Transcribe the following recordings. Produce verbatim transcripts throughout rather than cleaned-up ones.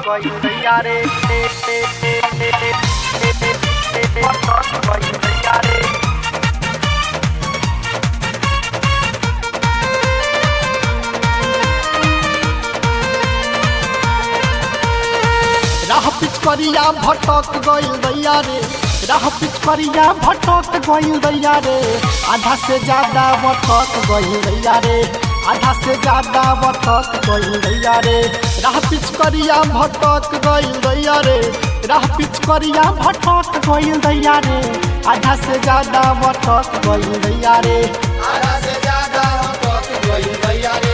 गइल दैया रे भटक गइल दैया रे राह पिचकरिया भटक गइल दैया रे राह पिचकरिया भटक गइल दैया रे आधा से ज्यादा भटक गइल दैया रे आधा से ज्यादा भटक गइल दैया रे राह पिचकरिया भटक गइल दैया रे राह पिचकरिया भटक गइल दैया रे आधा से ज्यादा भटक गइल दैया रे आधा से ज्यादा भटक गइल दैया रे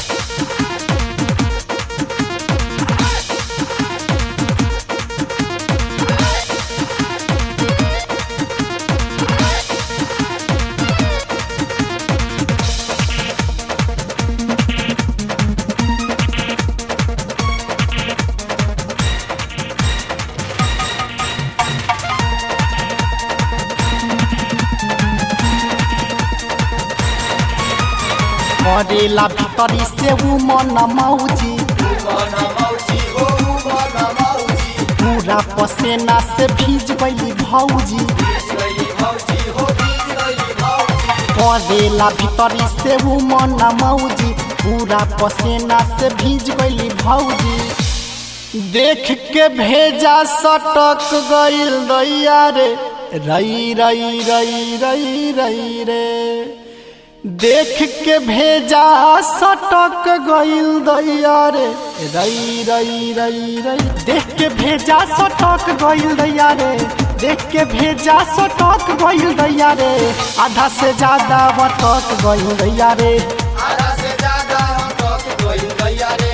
करेला भितरी से उ मन मौजी मन मौजी हो मन मौजी पूरा पसेना से भीज गई भौजी भीज गई भौजी हो भीज गई भौजी करेला भितरी से उ मन मौजी पूरा पसेना से भीज गई भौजी देख के भेजा सटक गइल दैया रे रई रई रई रई रई रे देख के भेजा सटक गइल दैया रे रई रई रई रई देख के भेजा सटक गइल दैया रे देख के भेजा सटक गइल दैया रे आधा से ज्यादा भटक गइल दैया रे आधा से ज्यादा भटक गइल दैया रे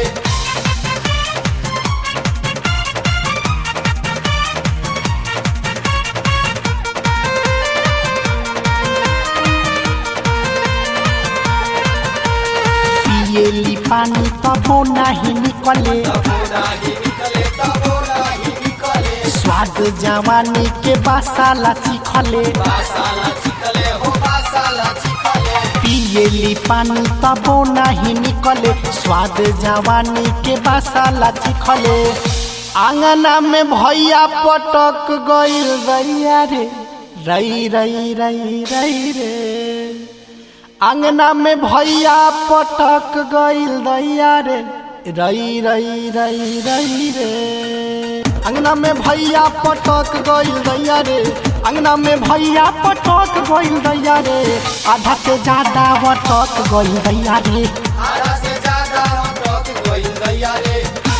पिएली पानी तबो नहीं निकले तबो नाही निकले तबो नाही निकले स्वाद जवानी के बासाला चिखले बासाला चिकले हो बासाला चिकले पिएली पानी तबो नहीं निकले स्वाद जवानी के बासाला चिखले आंगना में भैया पटक गइल दैया रे रई रई रई रई रे आंगना में भैया पटक गइल दैया रे रई रई रई रई रे अंगना में भैया पटक गइल दैया रे अंगना में भैया पटक गइल दैया रे आधा से ज्यादा भटक गइल दैया रे आधा से ज्यादा भटक गइल दैया रे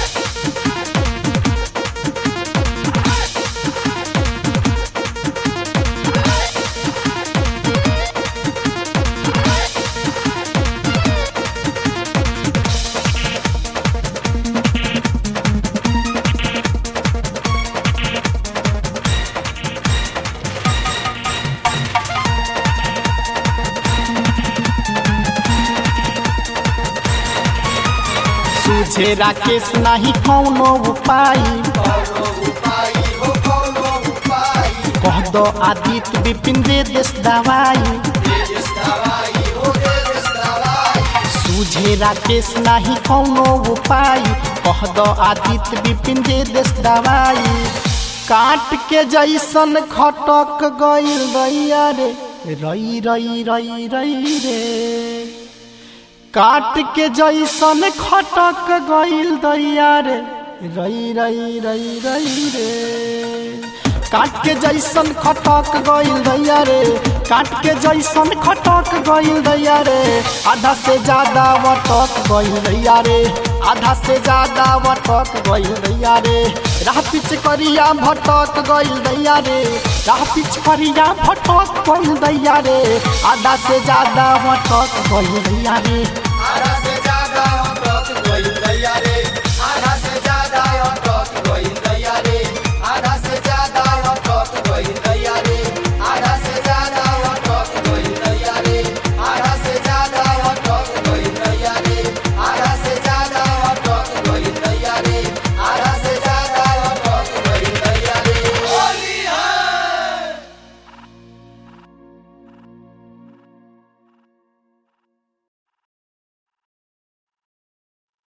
तुझे राकेश नहीं कौनो उपाय कौनो उपाय हो कौनो उपाय कह दो आदित्य विपिन दे देश दवाई दे देश दवाई हो दे देश दवाई तुझे राकेश नहीं कौनो उपाय कह दो आदित्य विपिन दे देश दवाई काट के जैसन खटक गइल दैया रे रई रई रई रई रे काट के जैसन खटक गइल दैया रे रई रई रई रई रे काट के जैसन खटक गइल दैया रे काट के जैसन खटक गइल दैया रे आधा से ज्यादा भटक गइल दैया रे आधा से ज्यादा भटक गइल दैया रे राह पिचकरिया भटक गइल दैया रे राह पिचकरिया भटक गइल दैया रे आधा से ज्यादा भटक गइल दैया रे।